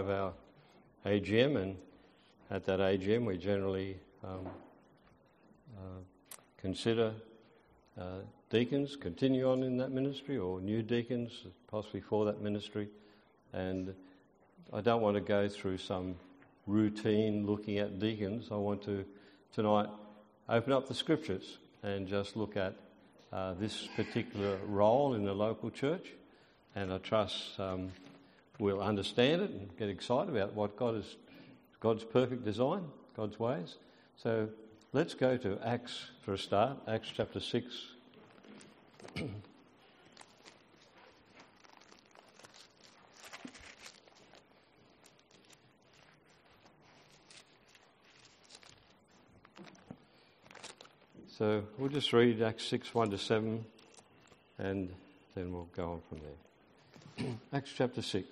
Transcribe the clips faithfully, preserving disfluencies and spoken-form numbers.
of our A G M, and at that A G M we generally um, uh, consider uh, deacons continue on in that ministry, or new deacons possibly for that ministry. And I don't want to go through some routine looking at deacons. I want to tonight open up the scriptures and just look at uh, this particular role in the local church, and I trust um, we'll understand it and get excited about what God is, God's perfect design, God's ways. So let's go to Acts for a start, Acts chapter six. So we'll just read Acts six, one to seven, and then we'll go on from there. Acts chapter six.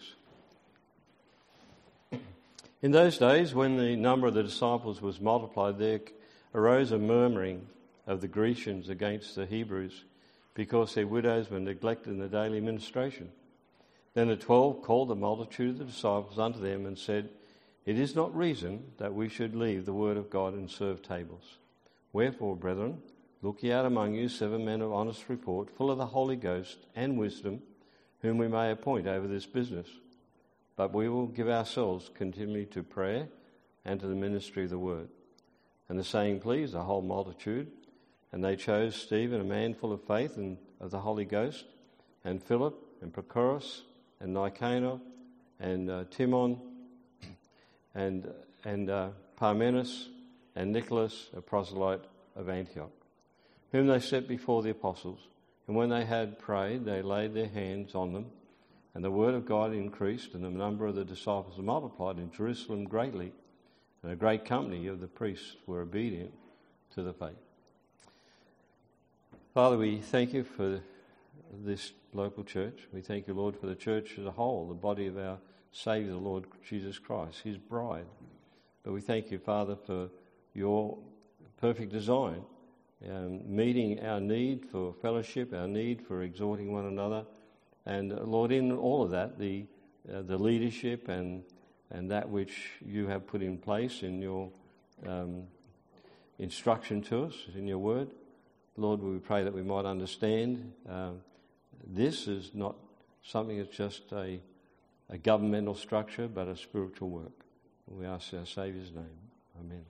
In those days, when the number of the disciples was multiplied, there arose a murmuring of the Grecians against the Hebrews, because their widows were neglected in the daily ministration. Then the twelve called the multitude of the disciples unto them and said, It is not reason that we should leave the word of God and serve tables. Wherefore, brethren, look ye out among you seven men of honest report, full of the Holy Ghost and wisdom, whom we may appoint over this business. But we will give ourselves continually to prayer and to the ministry of the word. And the saying pleased the whole multitude, and they chose Stephen, a man full of faith and of the Holy Ghost, and Philip, and Prochorus, and Nicanor, and uh, Timon, and, and uh, Parmenas, and Nicholas, a proselyte of Antioch, whom they set before the apostles. And when they had prayed, they laid their hands on them, and the word of God increased, and the number of the disciples multiplied in Jerusalem greatly, and a great company of the priests were obedient to the faith. Father, we thank you for this local church. We thank you, Lord, for the church as a whole, the body of our Saviour, the Lord Jesus Christ, his bride. But we thank you, Father, for your perfect design, um, meeting our need for fellowship, our need for exhorting one another. And, uh, Lord, in all of that, the uh, the leadership and and that which you have put in place in your um, instruction to us, in your word, Lord, we pray that we might understand uh, this is not something that's just a, a governmental structure, but a spiritual work. We ask our Saviour's name. Amen.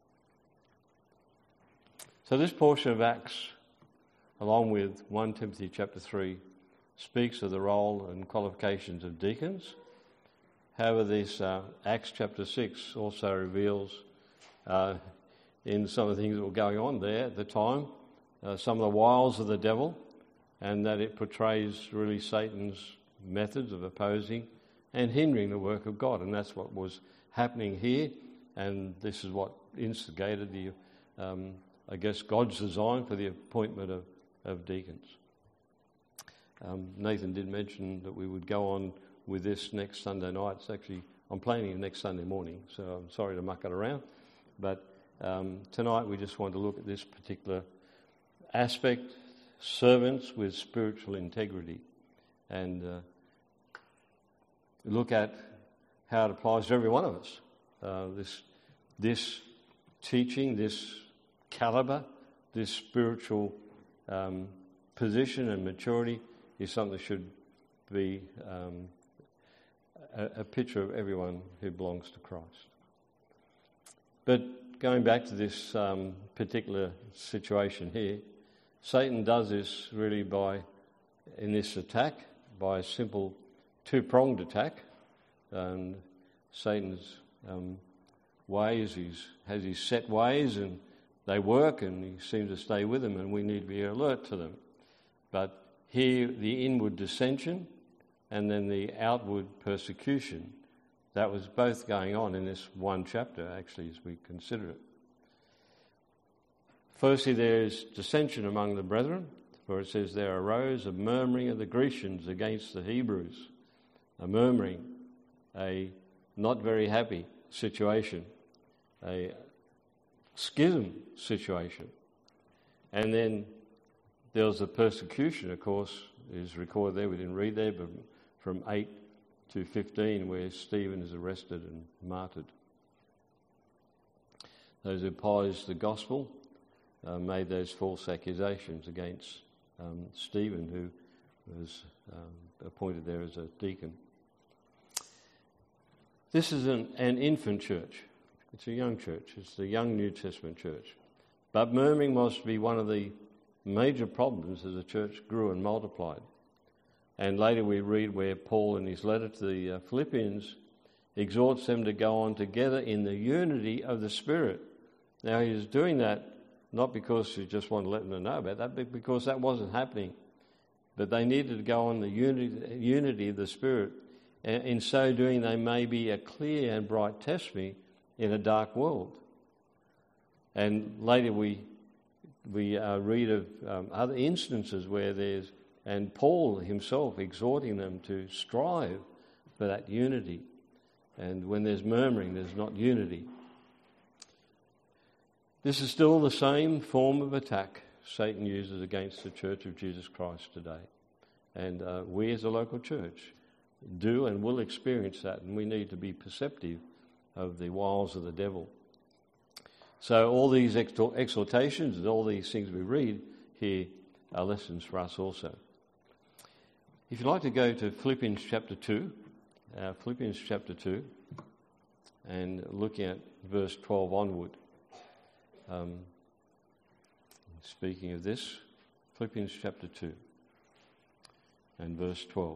So this portion of Acts, along with First Timothy chapter three, speaks of the role and qualifications of deacons. However, this uh, Acts chapter six also reveals, uh, in some of the things that were going on there at the time, uh, some of the wiles of the devil, and that it portrays really Satan's methods of opposing and hindering the work of God. And that's what was happening here, and this is what instigated the, um, I guess, God's design for the appointment of, of deacons. Um, Nathan did mention that we would go on with this next Sunday night. It's actually, I'm planning it next Sunday morning, so I'm sorry to muck it around. But um, tonight we just want to look at this particular aspect, servants with spiritual integrity, and uh, look at how it applies to every one of us. Uh, this, this teaching, this caliber, this spiritual um, position and maturity is something that should be um, a, a picture of everyone who belongs to Christ. But going back to this um, particular situation here, Satan does this really by, in this attack, by a simple two-pronged attack. And Satan's um, ways, he has his set ways, and they work, and he seems to stay with them, and we need to be alert to them. But here, the inward dissension and then the outward persecution, that was both going on in this one chapter, actually, as we consider it. Firstly, there is dissension among the brethren, for it says, There arose a murmuring of the Grecians against the Hebrews. A murmuring, a not very happy situation, a schism situation. And then there was the persecution, of course, is recorded there. We didn't read there, but from eight to fifteen, where Stephen is arrested and martyred. Those who opposed the gospel uh, made those false accusations against um, Stephen, who was um, appointed there as a deacon. This is an, an infant church. It's a young church. It's the young New Testament church. But murmuring was to be one of the major problems as the church grew and multiplied. And later we read where Paul, in his letter to the uh, Philippians, exhorts them to go on together in the unity of the Spirit. Now, he was doing that not because he just wanted to let them know about that, but because that wasn't happening. But they needed to go on the unity, unity of the Spirit. And in so doing, they may be a clear and bright testimony in a dark world. And later we we uh, read of um, other instances where there's, and Paul himself exhorting them to strive for that unity. And when there's murmuring, there's not unity. This is still the same form of attack Satan uses against the Church of Jesus Christ today. And uh, we as a local church do and will experience that, and we need to be perceptive of the wiles of the devil. So all these exhortations and all these things we read here are lessons for us also. If you'd like to go to Philippians chapter two, uh, Philippians chapter two, and looking at verse twelve onward. Um, speaking of this, Philippians chapter two and verse twelve.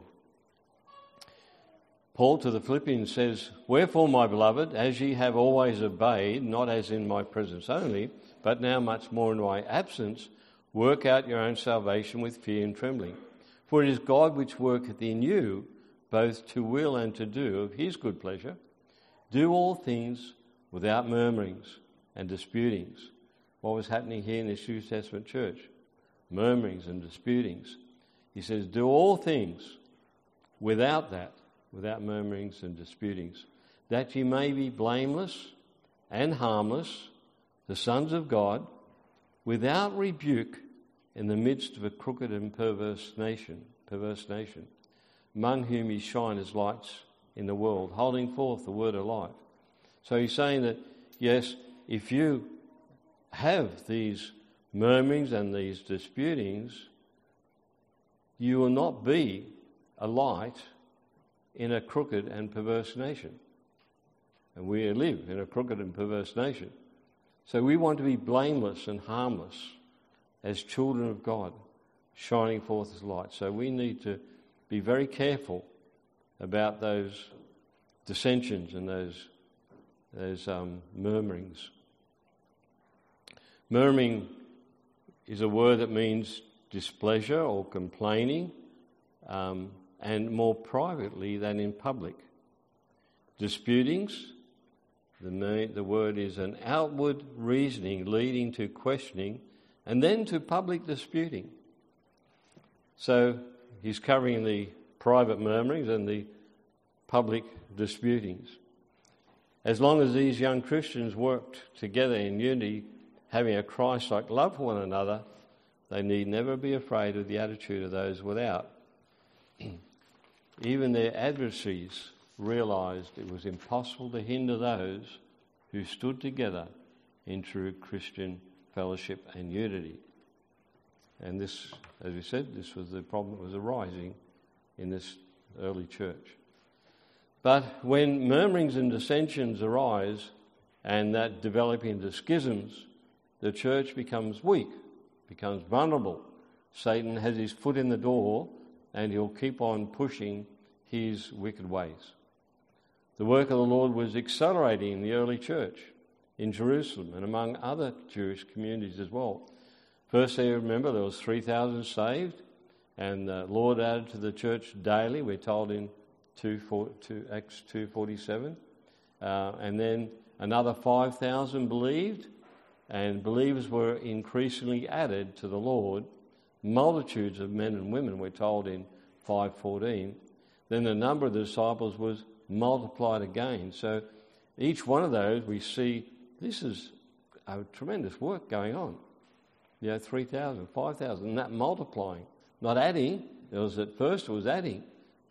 Paul to the Philippians says, "Wherefore, my beloved, as ye have always obeyed, not as in my presence only, but now much more in my absence, work out your own salvation with fear and trembling. For it is God which worketh in you, both to will and to do of his good pleasure. Do all things without murmurings and disputings." What was happening here in this New Testament church? Murmurings and disputings. He says, do all things without that. Without murmurings and disputings, that ye may be blameless and harmless, the sons of God, without rebuke, in the midst of a crooked and perverse nation, perverse nation, among whom ye shine as lights in the world, holding forth the word of life. So he's saying that, yes, if you have these murmurings and these disputings, you will not be a light in a crooked and perverse nation. And we live in a crooked and perverse nation. So we want to be blameless and harmless as children of God, shining forth as light. So we need to be very careful about those dissensions and those, those um, murmurings. Murmuring is a word that means displeasure or complaining, um, and more privately than in public. Disputings, the, the word is an outward reasoning leading to questioning and then to public disputing. So he's covering the private murmurings and the public disputings. As long as these young Christians worked together in unity, having a Christ-like love for one another, they need never be afraid of the attitude of those without. Even their adversaries realised it was impossible to hinder those who stood together in true Christian fellowship and unity. And this, as we said, this was the problem that was arising in this early church. But when murmurings and dissensions arise and that develop into schisms, the church becomes weak, becomes vulnerable. Satan has his foot in the door and he'll keep on pushing his wicked ways. The work of the Lord was accelerating in the early church in Jerusalem and among other Jewish communities as well. First, they remember there was three thousand saved, and the Lord added to the church daily, we're told in Acts two forty-seven. Uh, and then another five thousand believed, and believers were increasingly added to the Lord. Multitudes of men and women, we're told in five fourteen. Then the number of the disciples was multiplied again. So each one of those we see this is a tremendous work going on. You know, three thousand, five thousand, and that multiplying, not adding. There was at first it was adding,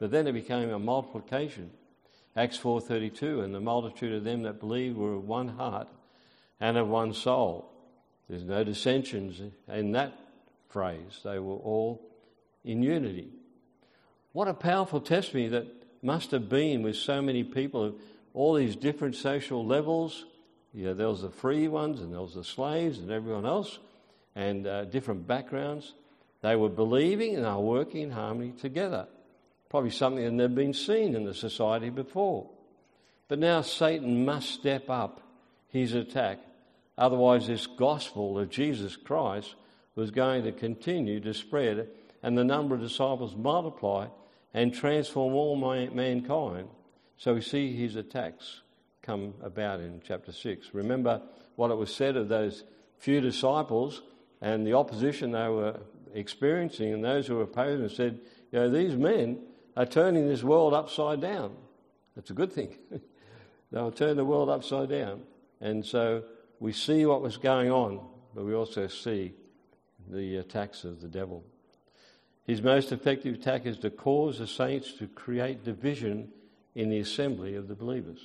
But then it became a multiplication. Acts four thirty-two, and the multitude of them that believed were of one heart and of one soul. There's no dissensions in that phrase. They were all in unity. What a powerful testimony that must have been with so many people of all these different social levels. You know, there was the free ones and there was the slaves and everyone else, and uh, different backgrounds. They were believing and they were working in harmony together. Probably something that had never been seen in the society before. But now Satan must step up his attack. Otherwise, this gospel of Jesus Christ was going to continue to spread, and the number of disciples multiply and transform all mankind. So we see his attacks come about in chapter six. Remember what it was said of those few disciples and the opposition they were experiencing, and those who were opposing them said, you know, these men are turning this world upside down. That's a good thing. They'll turn the world upside down. And so we see what was going on, but we also see the attacks of the devil. His most effective attack is to cause the saints to create division in the assembly of the believers.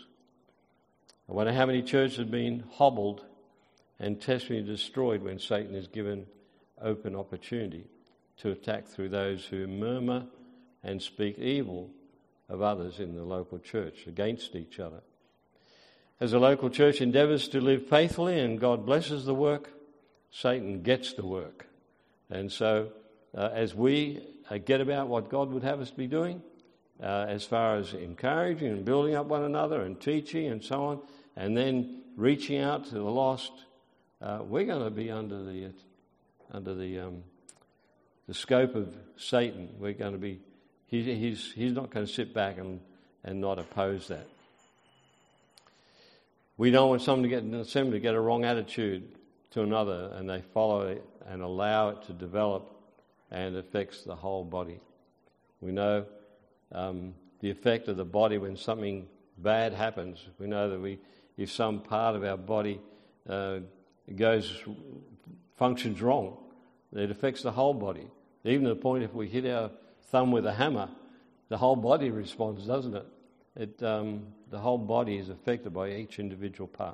I wonder how many churches have been hobbled and testimony destroyed when Satan is given open opportunity to attack through those who murmur and speak evil of others in the local church against each other. As the local church endeavours to live faithfully and God blesses the work, Satan gets the work. And so uh, as we uh, get about what God would have us be doing, uh, as far as encouraging and building up one another and teaching and so on, and then reaching out to the lost, uh, we're going to be under the uh, under the um, the scope of Satan. We're going to be he, he's he's not going to sit back and, and not oppose that. We don't want someone to get in the assembly to get a wrong attitude to another, and they follow it and allow it to develop, and it affects the whole body. We know um, the effect of the body when something bad happens. We know that we, if some part of our body uh, goes functions wrong, it affects the whole body. Even to the point if we hit our thumb with a hammer, the whole body responds, doesn't it? It um, the whole body is affected by each individual part.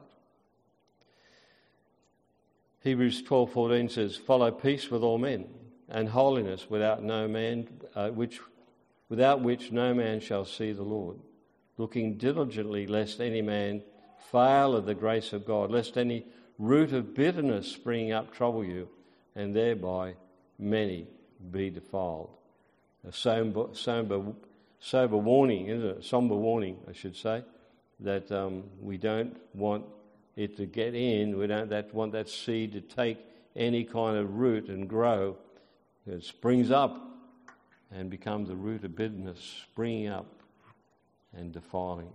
Hebrews twelve fourteen says, "Follow peace with all men, and holiness, without no man, uh, which without which no man shall see the Lord. Looking diligently, lest any man fail of the grace of God, lest any root of bitterness springing up trouble you, and thereby many be defiled." A somber, somber, sober warning, isn't it? Somber warning, I should say, that um, we don't want it to get in. We don't that, want that seed to take any kind of root and grow. It springs up and becomes a root of bitterness, springing up and defiling.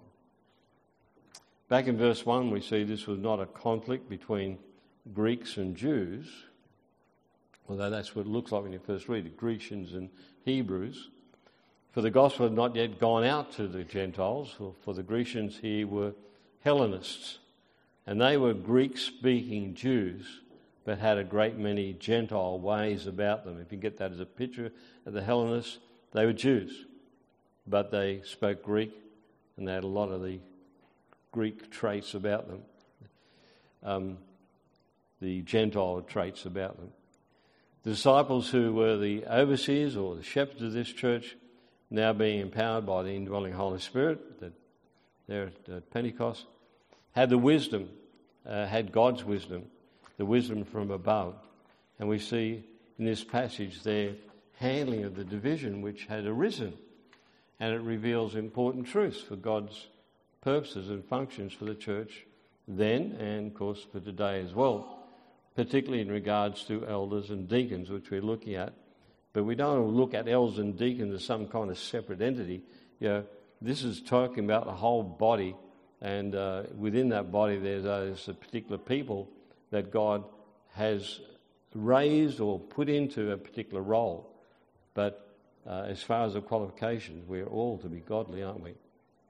Back in verse one, we see this was not a conflict between Greeks and Jews, although that's what it looks like when you first read it, Grecians and Hebrews. For the gospel had not yet gone out to the Gentiles. For, for the Grecians here were Hellenists, and they were Greek-speaking Jews, but had a great many Gentile ways about them. If you get that as a picture of the Hellenists, they were Jews, but they spoke Greek, and they had a lot of the Greek traits about them, um, the Gentile traits about them. The disciples who were the overseers or the shepherds of this church, now being empowered by the indwelling Holy Spirit, that there at Pentecost, had the wisdom, uh, had God's wisdom, the wisdom from above. And we see in this passage their handling of the division which had arisen, and it reveals important truths for God's purposes and functions for the church then, and of course for today as well, particularly in regards to elders and deacons, which we're looking at. But we don't look at elders and deacons as some kind of separate entity. You know, this is talking about the whole body, and uh, within that body there's, uh, there's a particular people that God has raised or put into a particular role. But uh, as far as the qualifications, we're all to be godly, aren't we?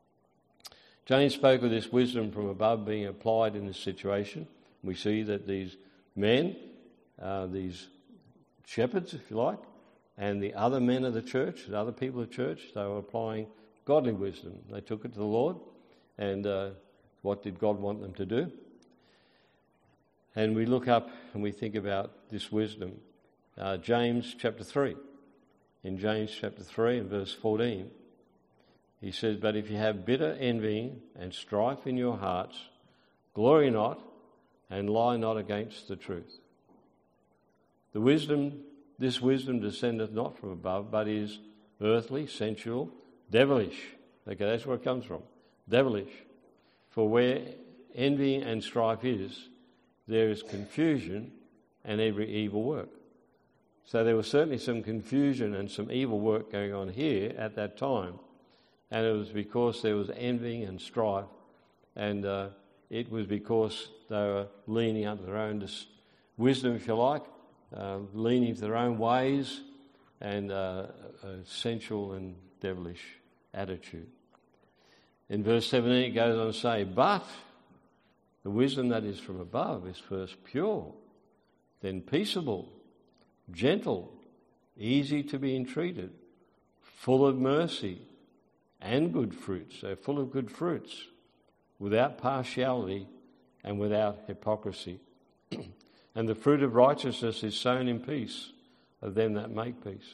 James spoke of this wisdom from above being applied in this situation. We see that these men, uh, these shepherds, if you like, and the other men of the church, the other people of the church, they were applying godly wisdom. They took it to the Lord, and uh, what did God want them to do? And we look up and we think about this wisdom. Uh, James chapter three. In James chapter three and verse fourteen, he says, "But if you have bitter envy and strife in your hearts, glory not and lie not against the truth." The wisdom, this wisdom descendeth not from above, but is earthly, sensual, devilish. Okay, that's where it comes from. Devilish. For where envy and strife is, there is confusion and every evil work. So there was certainly some confusion and some evil work going on here at that time. And it was because there was envy and strife. And uh, it was because they were leaning unto their own dis- wisdom, if you like, uh, leaning to their own ways and uh, a sensual and devilish attitude. In verse seventeen it goes on to say, "But the wisdom that is from above is first pure, then peaceable, gentle, easy to be entreated, full of mercy and good fruits," so full of good fruits, "without partiality and without hypocrisy. And the fruit of righteousness is sown in peace of them that make peace."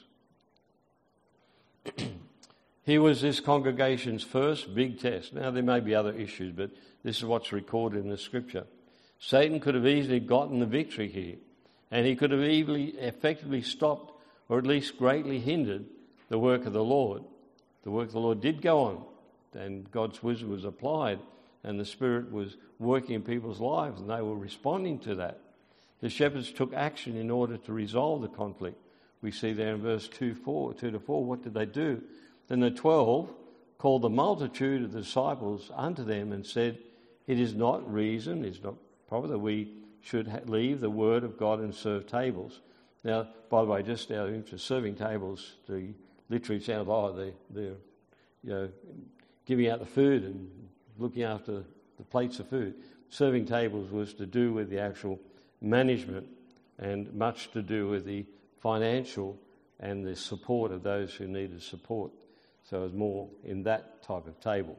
Here was this congregation's first big test. Now, there may be other issues, but this is what's recorded in the Scripture. Satan could have easily gotten the victory here, and he could have easily, effectively stopped, or at least greatly hindered, the work of the Lord. The work of the Lord did go on, and God's wisdom was applied, and the Spirit was working in people's lives, and they were responding to that. The shepherds took action in order to resolve the conflict. We see there in verse two, four, two to four, what did they do? "Then the twelve called the multitude of the disciples unto them and said, It is not reason, it is not proper that we should ha- leave the word of God and serve tables." Now, by the way, just out of interest, serving tables, the literally sounds like they, they're you know, giving out the food and looking after the plates of food. Serving tables was to do with the actual management and much to do with the financial and the support of those who needed support. So it was more in that type of table.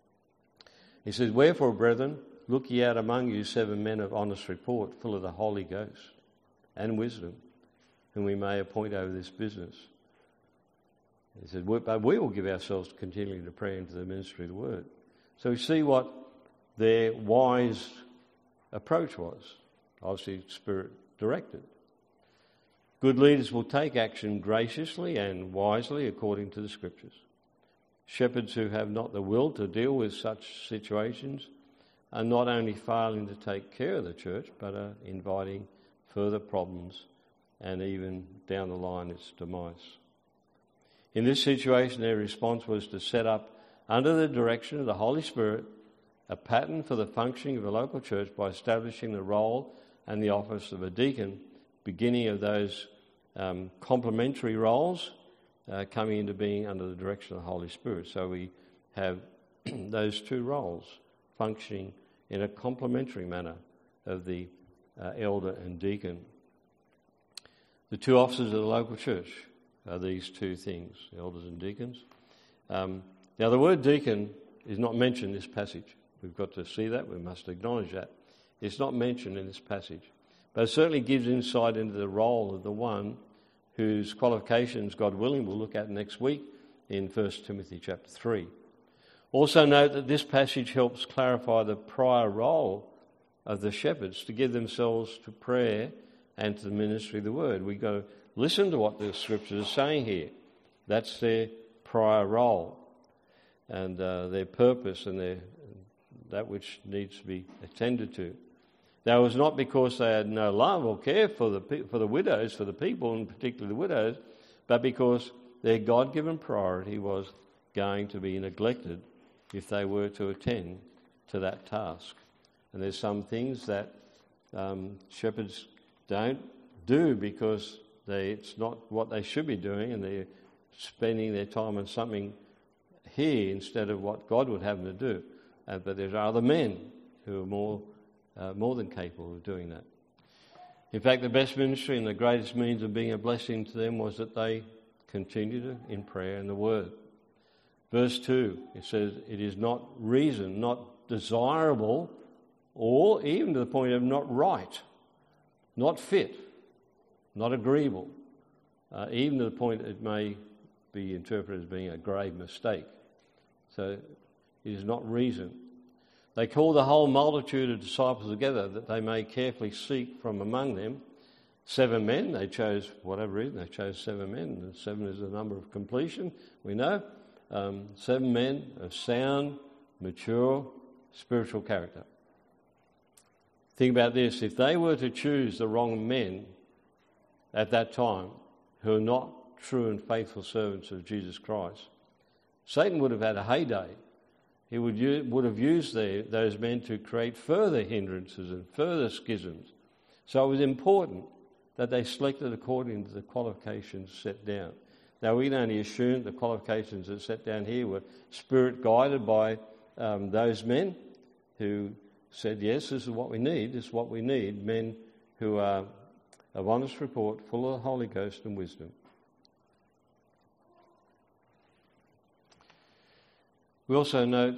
He says, "Wherefore, brethren, look ye out among you seven men of honest report, full of the Holy Ghost and wisdom, whom we may appoint over this business." He said, "But we will give ourselves continually to prayer and to the ministry of the word." So we see what their wise approach was. Obviously, Spirit directed. Good leaders will take action graciously and wisely according to the Scriptures. Shepherds who have not the will to deal with such situations are not only failing to take care of the church, but are inviting further problems and even down the line its demise. In this situation, their response was to set up, under the direction of the Holy Spirit, a pattern for the functioning of a local church by establishing the role and the office of a deacon, beginning of those um, complementary roles uh, coming into being under the direction of the Holy Spirit. So we have those two roles functioning in a complementary manner of the uh, elder and deacon. The two offices of the local church are these two things, elders and deacons. Um, now, the word deacon is not mentioned in this passage. We've got to see that. We must acknowledge that. It's not mentioned in this passage. But it certainly gives insight into the role of the one whose qualifications, God willing, we'll look at next week in First Timothy chapter three. Also note that this passage helps clarify the prior role of the shepherds to give themselves to prayer and to the ministry of the word. We've got to listen to what the Scriptures are saying here. That's their prior role and uh, their purpose and their that which needs to be attended to. That was not because they had no love or care for the for the widows, for the people, and particularly the widows, but because their God-given priority was going to be neglected if they were to attend to that task. And there's some things that um, shepherds don't do because they, it's not what they should be doing, and they're spending their time on something here instead of what God would have them to do. Uh, but there are other men who are more uh, more than capable of doing that. In fact, the best ministry and the greatest means of being a blessing to them was that they continued in prayer and the word. Verse two, it says, it is not reason, not desirable, or even to the point of not right, not fit, not agreeable, uh, even to the point it may be interpreted as being a grave mistake. So it is not reason. They call the whole multitude of disciples together that they may carefully seek from among them seven men. They chose, for whatever reason, they chose seven men. And seven is the number of completion, we know. Um, seven men of sound, mature, spiritual character. Think about this. If they were to choose the wrong men at that time, who are not true and faithful servants of Jesus Christ, Satan would have had a heyday. He would, use, would have used their, those men to create further hindrances and further schisms. So it was important that they selected according to the qualifications set down. Now, we can only assume the qualifications that are set down here were spirit-guided by um, those men who said, yes, this is what we need, this is what we need, men who are of honest report, full of the Holy Ghost and wisdom. We also note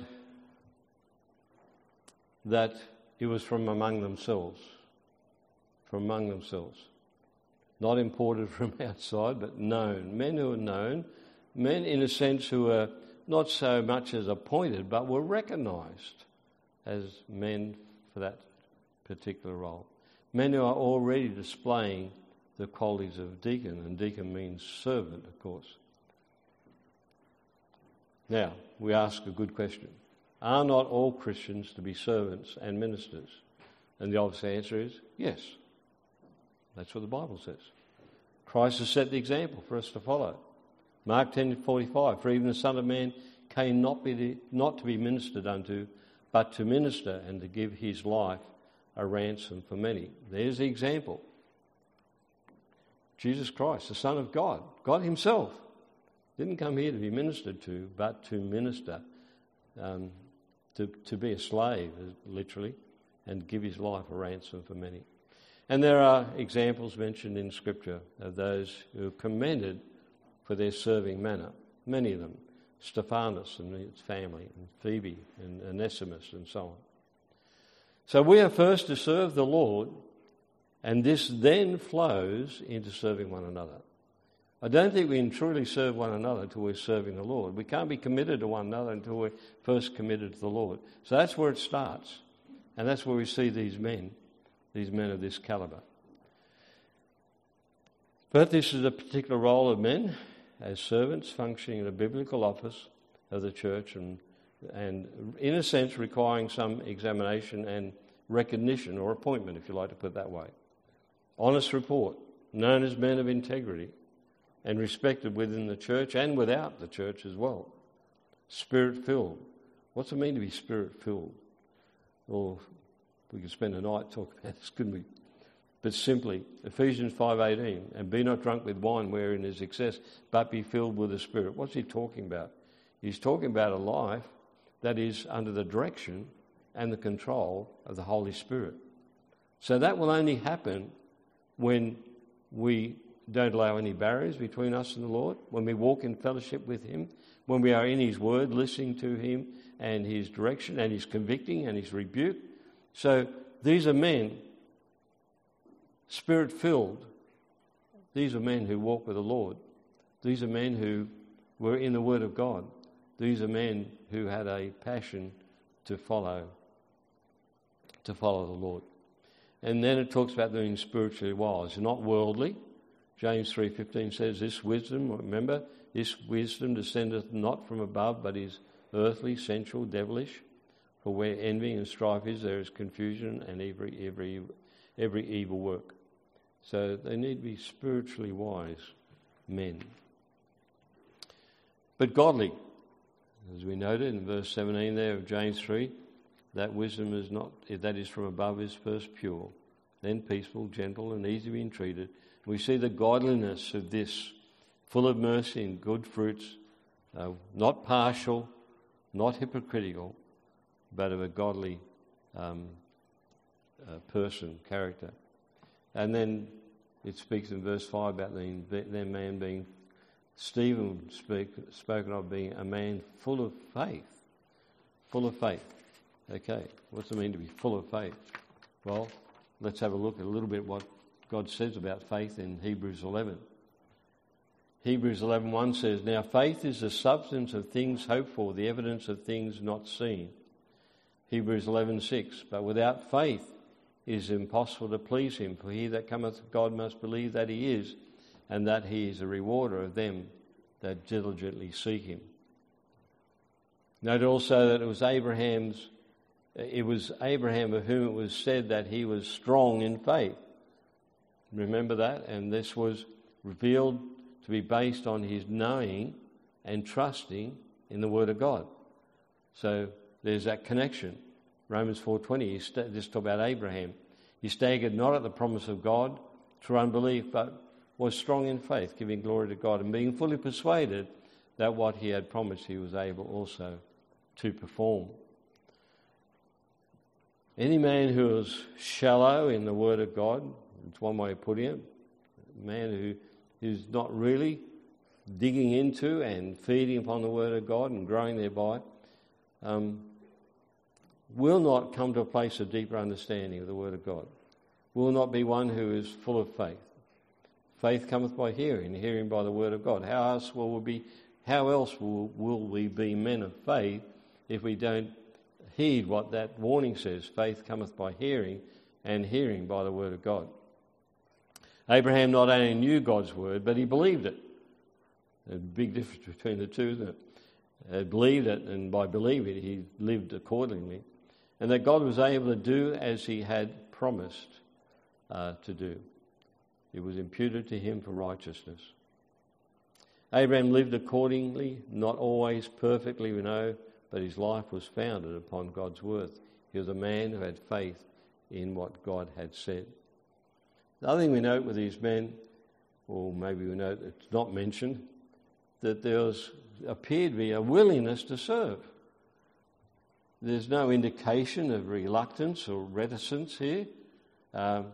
that it was from among themselves, from among themselves. Not imported from outside, but known. Men who are known, men in a sense who are not so much as appointed, but were recognised as men for that particular role. Men who are already displaying the qualities of deacon, and deacon means servant, of course. Now, we ask a good question. Are not all Christians to be servants and ministers? And the obvious answer is yes. That's what the Bible says. Christ has set the example for us to follow. Mark ten forty-five, for even the Son of Man came not, be the, not to be ministered unto, but to minister and to give his life a ransom for many. There's the example. Jesus Christ, the Son of God, God himself, didn't come here to be ministered to, but to minister, um, to, to be a slave, literally, and give his life a ransom for many. And there are examples mentioned in Scripture of those who are commended for their serving manner, many of them. Stephanus and his family, and Phoebe and Onesimus and so on. So we are first to serve the Lord, and this then flows into serving one another. I don't think we can truly serve one another until we're serving the Lord. We can't be committed to one another until we're first committed to the Lord. So that's where it starts. And that's where we see these men, these men of this calibre. But this is a particular role of men as servants functioning in a biblical office of the church and, and in a sense requiring some examination and recognition or appointment, if you like to put it that way. Honest report, known as men of integrity, and respected within the church and without the church as well. Spirit-filled. What's it mean to be spirit-filled? Well, we could spend a night talking about this, couldn't we? But simply, Ephesians five eighteen, and be not drunk with wine wherein is excess, but be filled with the Spirit. What's he talking about? He's talking about a life that is under the direction and the control of the Holy Spirit. So that will only happen when we don't allow any barriers between us and the Lord, when we walk in fellowship with him, when we are in his word, listening to him and his direction and his convicting and his rebuke. So these are men Spirit-filled. These are men who walk with the Lord. These are men who were in the Word of God. These are men who had a passion to follow, to follow the Lord. And then it talks about being spiritually wise, not worldly. James three fifteen says, this wisdom, remember, this wisdom descendeth not from above, but is earthly, sensual, devilish. For where envy and strife is, there is confusion and every every every evil work. So they need to be spiritually wise men. But godly, as we noted in verse seventeen there of James three, that wisdom is not, that is from above, is first pure, then peaceful, gentle, and easy to be entreated. We see the godliness of this, full of mercy and good fruits, uh, not partial, not hypocritical, but of a godly um, uh, person, character. And then it speaks in verse five about the, their man being, Stephen speak, spoken of being a man full of faith. Full of faith. Okay, what's it mean to be full of faith? Well, let's have a look at a little bit what God says about faith in Hebrews eleven. Hebrews eleven one says, "Now faith is the substance of things hoped for, the evidence of things not seen." Hebrews eleven six, "But without faith it is impossible to please him, for he that cometh to God must believe that he is, and that he is a rewarder of them that diligently seek him." Note also that it was Abraham's, it was Abraham of whom it was said that he was strong in faith. Remember that? And this was revealed to be based on his knowing and trusting in the Word of God. So there's that connection. Romans four twenty, st- just talk about Abraham. He staggered not at the promise of God through unbelief, but was strong in faith, giving glory to God, and being fully persuaded that what he had promised he was able also to perform. Any man who is shallow in the Word of God, it's one way of putting it, a man who is not really digging into and feeding upon the Word of God and growing thereby, um, will not come to a place of deeper understanding of the Word of God, will not be one who is full of faith. Faith cometh by hearing, and hearing by the Word of God. How else will we be, how else will, will we be men of faith if we don't heed what that warning says? Faith cometh by hearing, and hearing by the Word of God. Abraham not only knew God's Word, but he believed it. There's a big difference between the two, isn't it? He believed it, and by believing it, he lived accordingly. And that God was able to do as he had promised uh, to do. It was imputed to him for righteousness. Abraham lived accordingly, not always perfectly, we know, but his life was founded upon God's word. He was a man who had faith in what God had said. The other thing we note with these men, or maybe we note it's not mentioned, that there was, appeared to be a willingness to serve. There's no indication of reluctance or reticence here. Um,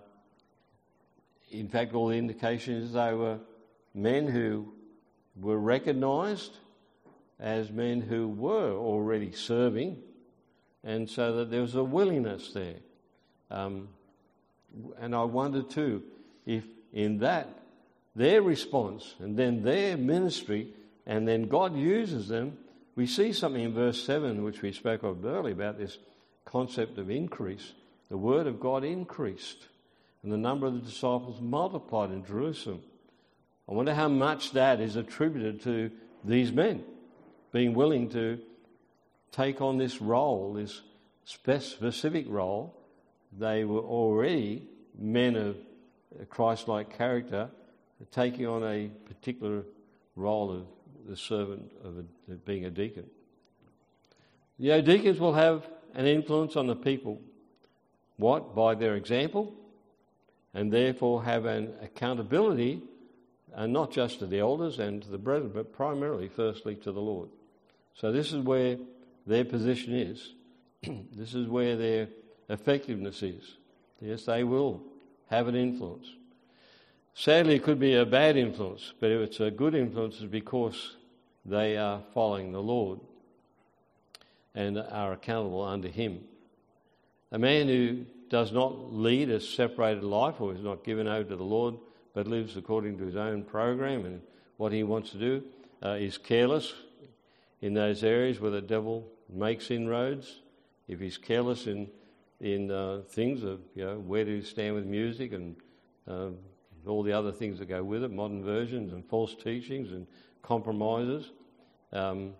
in fact, all the indication is they were men who were recognised as men who were already serving, and so that there was a willingness there. Um, and I wonder too, if in that, their response, and then their ministry, and then God uses them, we see something in verse seven, which we spoke of earlier, about this concept of increase. The word of God increased, and the number of the disciples multiplied in Jerusalem. I wonder how much that is attributed to these men being willing to take on this role, this specific role. They were already men of Christ-like character, taking on a particular role of the servant of, a, of being a deacon. You know, deacons will have an influence on the people. What? By their example, and therefore have an accountability, and not just to the elders and to the brethren, but primarily, firstly, to the Lord. So this is where their position is. This is where their effectiveness is. Yes, they will have an influence. Sadly, it could be a bad influence, but if it's a good influence, it's because they are following the Lord and are accountable unto him. A man who does not lead a separated life, or is not given over to the Lord, but lives according to his own program and what he wants to do, uh, is careless in those areas where the devil makes inroads. If he's careless in in uh, things of, you know, where to stand with music and uh, all the other things that go with it, modern versions and false teachings and compromises, um,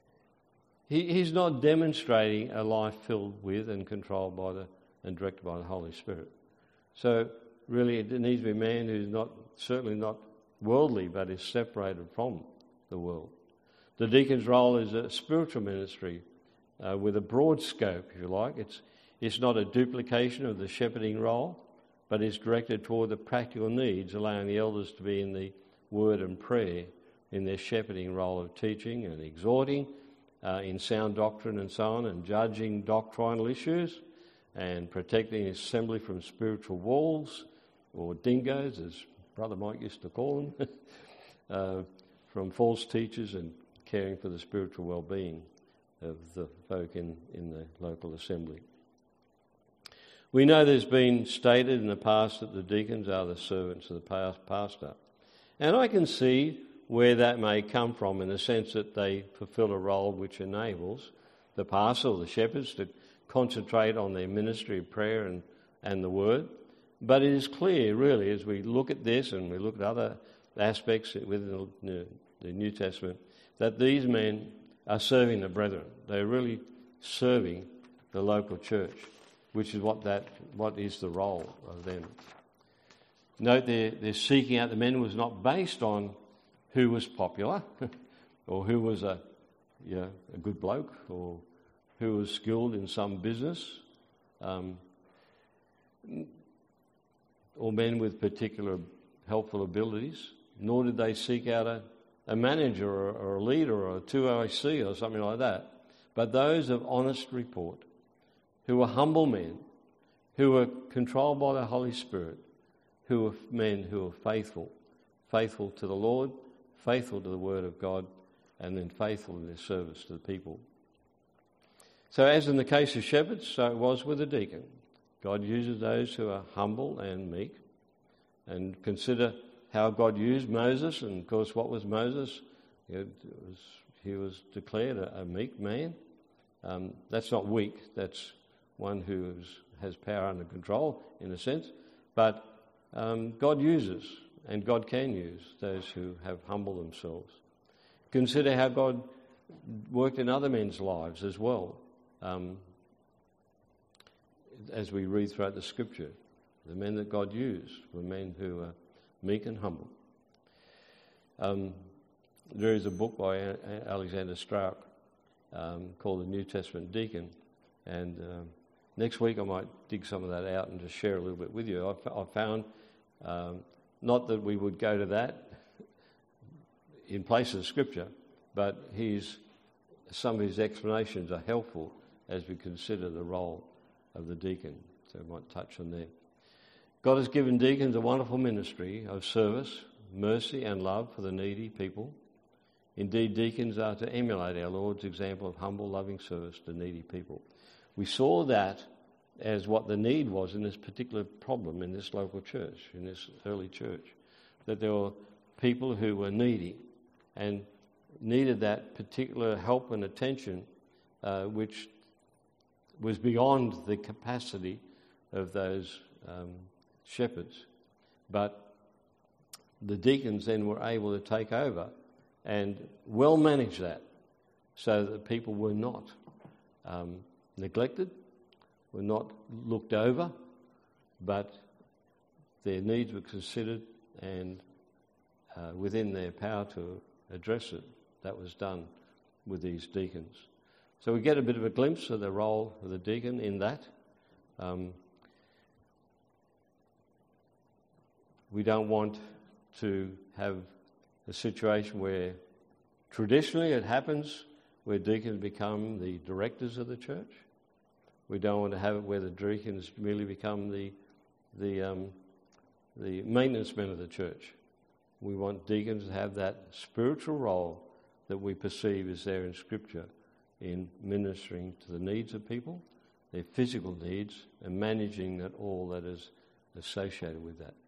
he, he's not demonstrating a life filled with and controlled by the and directed by the Holy Spirit. So really, it needs to be a man who's not certainly not worldly, but is separated from the world. The deacon's role is a spiritual ministry uh, with a broad scope, if you like. It's It's not a duplication of the shepherding role, but is directed toward the practical needs, allowing the elders to be in the word and prayer in their shepherding role of teaching and exhorting uh, in sound doctrine and so on, and judging doctrinal issues and protecting the assembly from spiritual wolves or dingoes, as Brother Mike used to call them, uh, from false teachers and caring for the spiritual well-being of the folk in, in the local assembly. We know there's been stated in the past that the deacons are the servants of the pastor. And I can see where that may come from, in the sense that they fulfil a role which enables the pastor or the shepherds to concentrate on their ministry of prayer and, and the word. But it is clear, really, as we look at this and we look at other aspects within the, the New Testament, that these men are serving the brethren. They're really serving the local church, which is what that what is the role of them. Note their, their seeking out the men was not based on who was popular or who was a, you know, a good bloke or who was skilled in some business, um, or men with particular helpful abilities, nor did they seek out a, a manager or, or a leader or a two O I C or something like that, but those of honest report, who were humble men, who were controlled by the Holy Spirit, who were men who were faithful, faithful to the Lord, faithful to the Word of God, and then faithful in their service to the people. So as in the case of shepherds, so it was with the deacon. God uses those who are humble and meek. And consider how God used Moses, and of course what was Moses? It was, he was declared a, a meek man. Um, that's not weak, that's one who is, has power under control in a sense. But um, God uses, and God can use, those who have humbled themselves. Consider how God worked in other men's lives as well. Um, as we read throughout the Scripture, the men that God used were men who are meek and humble. Um, there is a book by Alexander Strauch um, called The New Testament Deacon, and um, next week I might dig some of that out and just share a little bit with you. I, I found, um, not that we would go to that in place of Scripture, but his, some of his explanations are helpful as we consider the role of the deacon. So I might touch on there. God has given deacons a wonderful ministry of service, mercy and love for the needy people. Indeed, deacons are to emulate our Lord's example of humble, loving service to needy people. We saw that as what the need was in this particular problem in this local church, in this early church, that there were people who were needy and needed that particular help and attention, uh, which was beyond the capacity of those um, shepherds. But the deacons then were able to take over and well manage that, so that people were not um, neglected, were not looked over, but their needs were considered, and uh, within their power to address it, that was done with these deacons. So we get a bit of a glimpse of the role of the deacon in that. Um, we don't want to have a situation where traditionally it happens where deacons become the directors of the church. We don't want to have it where the deacons merely become the the um, the maintenance men of the church. We want deacons to have that spiritual role that we perceive is there in Scripture, in ministering to the needs of people, their physical needs, and managing that all that is associated with that.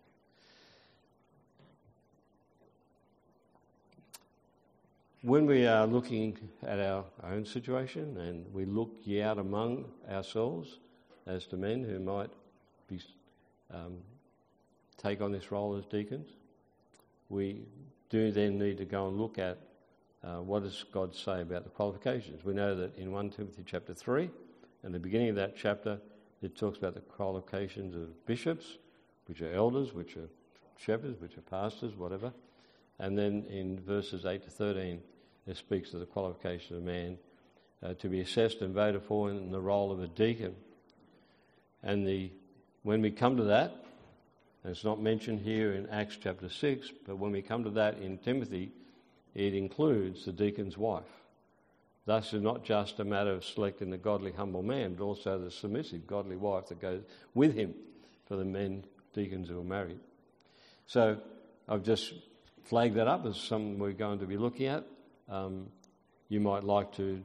When we are looking at our own situation and we look ye out among ourselves as to men who might be um, take on this role as deacons, we do then need to go and look at uh, what does God say about the qualifications. We know that in First Timothy chapter three, in the beginning of that chapter, it talks about the qualifications of bishops, which are elders, which are shepherds, which are pastors, whatever. And then in verses eight to thirteen, it speaks of the qualification of man uh, to be assessed and voted for in the role of a deacon. And the when we come to that, and it's not mentioned here in Acts chapter six, but when we come to that in Timothy, it includes the deacon's wife. Thus, it's not just a matter of selecting the godly, humble man, but also the submissive, godly wife that goes with him for the men deacons who are married. So I've just flagged that up as something we're going to be looking at. Um, you might like to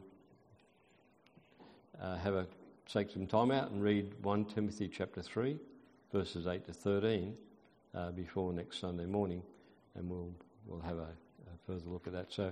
uh, have a take some time out and read First Timothy chapter three, verses eight to thirteen, uh, before next Sunday morning, and we'll we'll have a, a further look at that. So,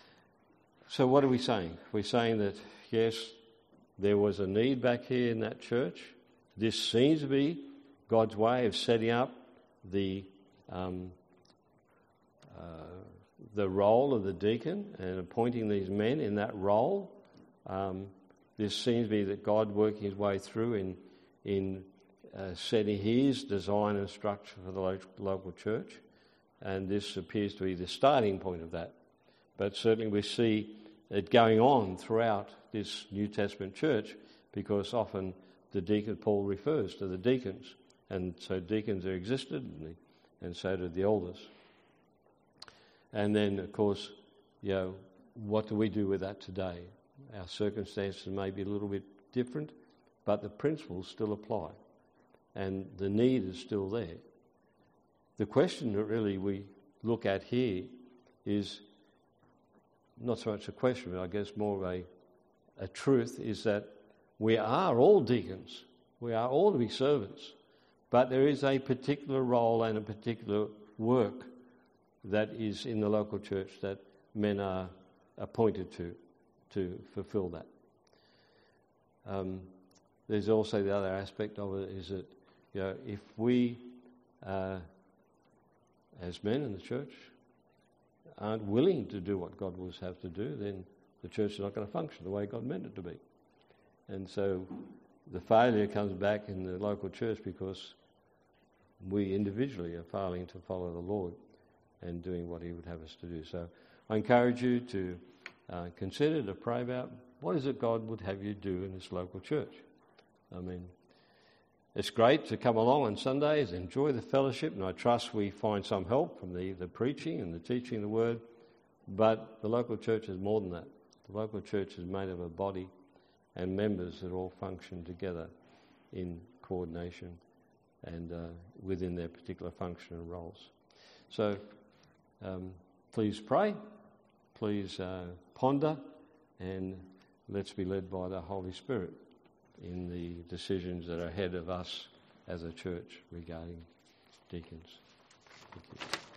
so what are we saying? We're saying that yes, there was a need back here in that church. This seems to be God's way of setting up the um, uh, the role of the deacon and appointing these men in that role. Um, this seems to be that God working his way through in in uh, setting his design and structure for the lo- local church, and this appears to be the starting point of that. But certainly we see it going on throughout this New Testament church, because often the deacon, Paul refers to the deacons, and so deacons are existed, and, the, and so did the elders. And then, of course, you know, what do we do with that today? Our circumstances may be a little bit different, but the principles still apply, and the need is still there. The question that really we look at here is not so much a question, but I guess more of a, a truth, is that we are all deacons. We are all to be servants. But there is a particular role and a particular work that is in the local church that men are appointed to, to fulfill that. Um, there's also the other aspect of it is that, you know, if we, uh, as men in the church, aren't willing to do what God will have to do, then the church is not going to function the way God meant it to be. And so the failure comes back in the local church because we individually are failing to follow the Lord and doing what he would have us to do. So I encourage you to uh, consider, to pray about what is it God would have you do in this local church. I mean, it's great to come along on Sundays, enjoy the fellowship, and I trust we find some help from the, the preaching and the teaching of the word, but the local church is more than that. The local church is made of a body and members that all function together in coordination and uh, within their particular function and roles. So um, please pray, please uh, ponder, and let's be led by the Holy Spirit in the decisions that are ahead of us as a church regarding deacons. Thank you.